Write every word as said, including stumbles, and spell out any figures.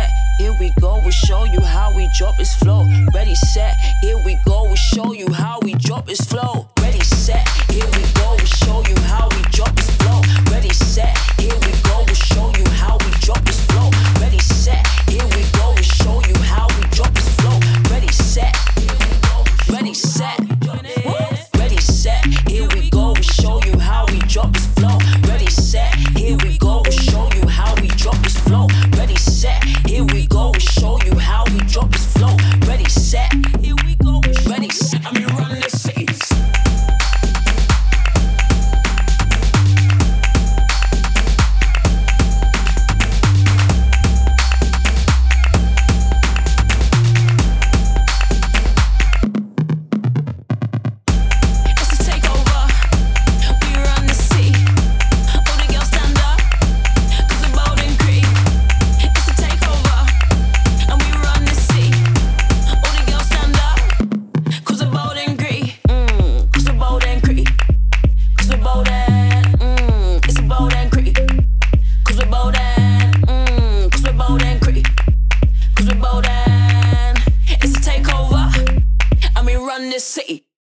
set, here we go, we'll show you how we drop his flow. Ready, set, here we go, we'll show you how we drop his flow. Ready, set, here we go, we'll show you how we drop his flow. Ready, set, here we go, we'll show you how we drop his flow. Ready, set, here we go, we'll show you how we drop his flow. Ready, set, here we go, ready, set, ready, set, here we go, we'll show you how we drop his flow. Ready, set, here we go, we'll show you how we drop his flow. Ready, set, here we go, we'll show you